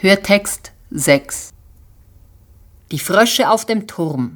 Hörtext 6. Die Frösche auf dem Turm.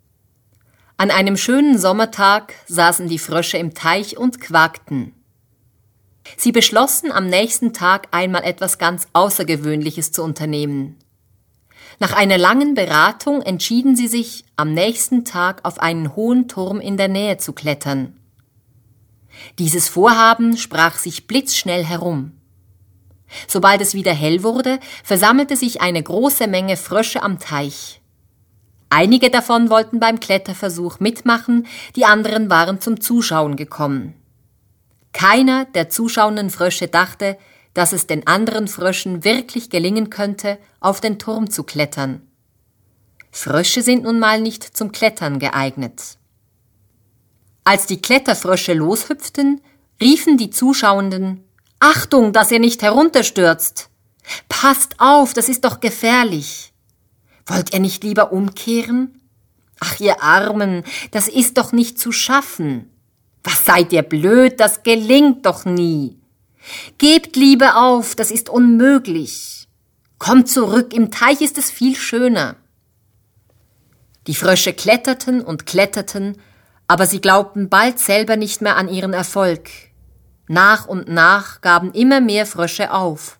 An einem schönen Sommertag saßen die Frösche im Teich und quakten. Sie beschlossen, am nächsten Tag einmal etwas ganz Außergewöhnliches zu unternehmen. Nach einer langen Beratung entschieden sie sich, am nächsten Tag auf einen hohen Turm in der Nähe zu klettern. Dieses Vorhaben sprach sich blitzschnell herum. Sobald es wieder hell wurde, versammelte sich eine große Menge Frösche am Teich. Einige davon wollten beim Kletterversuch mitmachen, die anderen waren zum Zuschauen gekommen. Keiner der zuschauenden Frösche dachte, dass es den anderen Fröschen wirklich gelingen könnte, auf den Turm zu klettern. Frösche sind nun mal nicht zum Klettern geeignet. Als die Kletterfrösche loshüpften, riefen die Zuschauenden: »Achtung, dass ihr nicht herunterstürzt! Passt auf, das ist doch gefährlich! Wollt ihr nicht lieber umkehren? Ach, ihr Armen, das ist doch nicht zu schaffen! Was seid ihr blöd, das gelingt doch nie! Gebt lieber auf, das ist unmöglich! Kommt zurück, im Teich ist es viel schöner!« Die Frösche kletterten und kletterten, aber sie glaubten bald selber nicht mehr an ihren Erfolg. Nach und nach gaben immer mehr Frösche auf.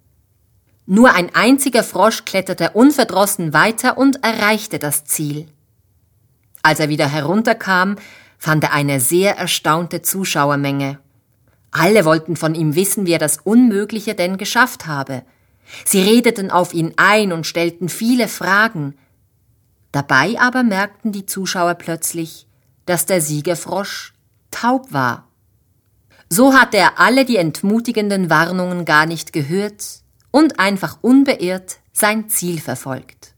Nur ein einziger Frosch kletterte unverdrossen weiter und erreichte das Ziel. Als er wieder herunterkam, fand er eine sehr erstaunte Zuschauermenge. Alle wollten von ihm wissen, wie er das Unmögliche denn geschafft habe. Sie redeten auf ihn ein und stellten viele Fragen. Dabei aber merkten die Zuschauer plötzlich, dass der Siegerfrosch taub war. So hatte er alle die entmutigenden Warnungen gar nicht gehört und einfach unbeirrt sein Ziel verfolgt.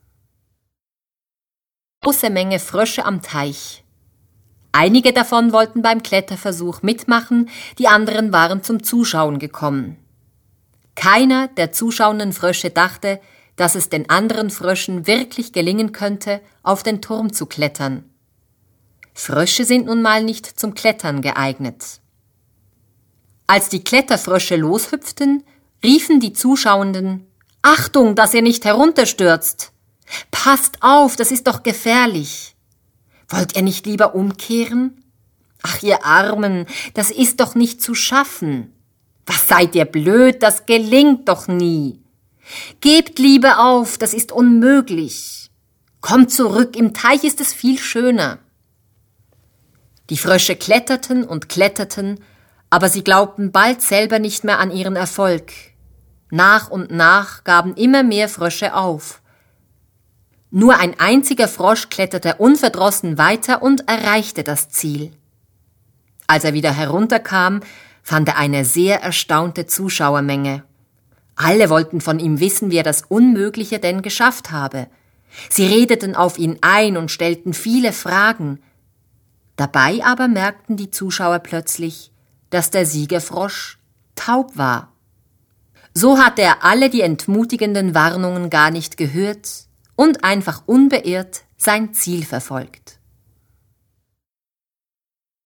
Große Menge Frösche am Teich. Einige davon wollten beim Kletterversuch mitmachen, die anderen waren zum Zuschauen gekommen. Keiner der zuschauenden Frösche dachte, dass es den anderen Fröschen wirklich gelingen könnte, auf den Turm zu klettern. Frösche sind nun mal nicht zum Klettern geeignet. Als die Kletterfrösche loshüpften, riefen die Zuschauenden: »Achtung, dass ihr nicht herunterstürzt! Passt auf, das ist doch gefährlich! Wollt ihr nicht lieber umkehren? Ach, ihr Armen, das ist doch nicht zu schaffen! Was seid ihr blöd, das gelingt doch nie! Gebt lieber auf, das ist unmöglich! Kommt zurück, im Teich ist es viel schöner!« Die Frösche kletterten und kletterten, aber sie glaubten bald selber nicht mehr an ihren Erfolg. Nach und nach gaben immer mehr Frösche auf. Nur ein einziger Frosch kletterte unverdrossen weiter und erreichte das Ziel. Als er wieder herunterkam, fand er eine sehr erstaunte Zuschauermenge. Alle wollten von ihm wissen, wie er das Unmögliche denn geschafft habe. Sie redeten auf ihn ein und stellten viele Fragen. Dabei aber merkten die Zuschauer plötzlich, dass der Siegerfrosch taub war. So hatte er alle die entmutigenden Warnungen gar nicht gehört und einfach unbeirrt sein Ziel verfolgt.